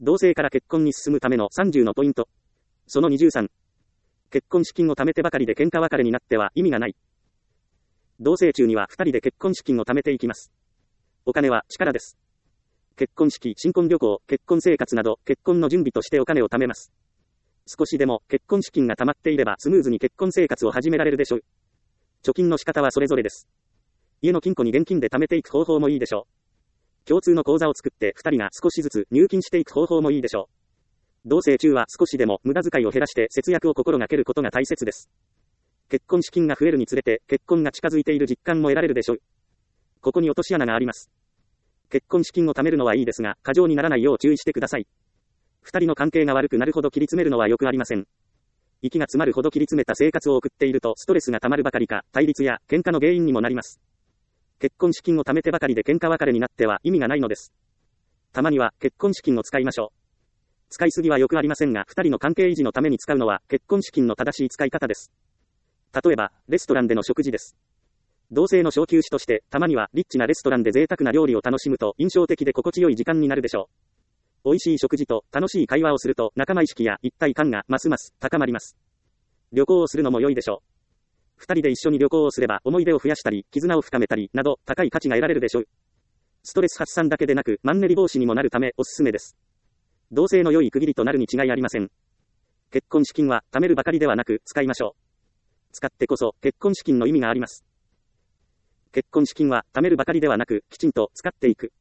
同性から結婚に進むための30のポイント。その23。結婚資金を貯めてばかりで喧嘩別れになっては意味がない。同棲中には2人で結婚資金を貯めていきます。お金は力です。結婚式、新婚旅行、結婚生活など、結婚の準備としてお金を貯めます。少しでも結婚資金が貯まっていればスムーズに結婚生活を始められるでしょう。貯金の仕方はそれぞれです。家の金庫に現金で貯めていく方法もいいでしょう。共通の口座を作って2人が少しずつ入金していく方法もいいでしょう。同棲中は少しでも無駄遣いを減らして節約を心がけることが大切です。結婚資金が増えるにつれて結婚が近づいている実感も得られるでしょう。ここに落とし穴があります。結婚資金を貯めるのはいいですが、過剰にならないよう注意してください。2人の関係が悪くなるほど切り詰めるのは良くありません。息が詰まるほど切り詰めた生活を送っているとストレスが溜まるばかりか、対立や喧嘩の原因にもなります。結婚資金を貯めてばかりで喧嘩別れになっては意味がないのです。たまには結婚資金を使いましょう。使いすぎは良くありませんが、2人の関係維持のために使うのは結婚資金の正しい使い方です。例えば、レストランでの食事です。同性の小休止として、たまにはリッチなレストランで贅沢な料理を楽しむと印象的で心地よい時間になるでしょう。美味しい食事と楽しい会話をすると仲間意識や一体感がますます高まります。旅行をするのも良いでしょう。2人で一緒に旅行をすれば思い出を増やしたり、絆を深めたりなど高い価値が得られるでしょう。ストレス発散だけでなくマンネリ防止にもなるためおすすめです。同性の良い区切りとなるに違いありません。結婚資金は貯めるばかりではなく使いましょう。使ってこそ結婚資金の意味があります。結婚資金は貯めるばかりではなくきちんと使っていく。